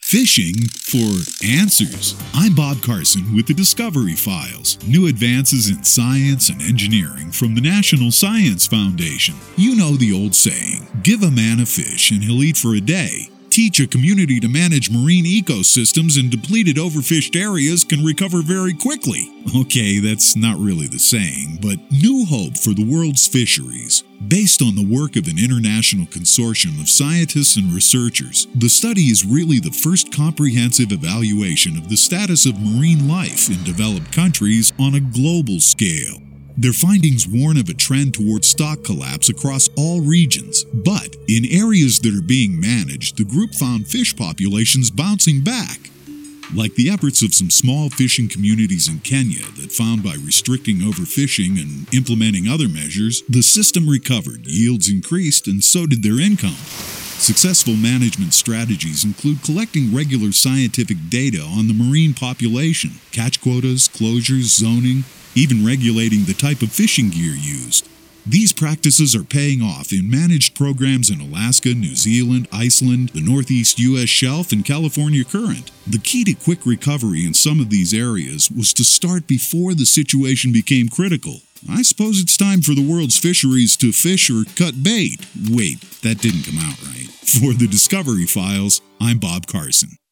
Fishing for answers. I'm Bob Carson with the Discovery Files. New advances in science and engineering from the National Science Foundation. You know the old saying, give a man a fish and he'll eat for a day. Teach a community to manage marine ecosystems and depleted overfished areas can recover very quickly. Okay, that's not really the saying, but new hope for the world's fisheries. Based on the work of an international consortium of scientists and researchers, the study is really the first comprehensive evaluation of the status of marine life in developed countries on a global scale. Their findings warn of a trend towards stock collapse across all regions, but in areas that are being managed, the group found fish populations bouncing back. Like the efforts of some small fishing communities in Kenya that found by restricting overfishing and implementing other measures, the system recovered, yields increased, and so did their income. Successful management strategies include collecting regular scientific data on the marine population, catch quotas, closures, zoning, even regulating the type of fishing gear used. These practices are paying off in managed programs in Alaska, New Zealand, Iceland, the Northeast U.S. Shelf, and California Current. The key to quick recovery in some of these areas was to start before the situation became critical. I suppose it's time for the world's fisheries to fish or cut bait. Wait, that didn't come out right. For the Discovery Files, I'm Bob Carson.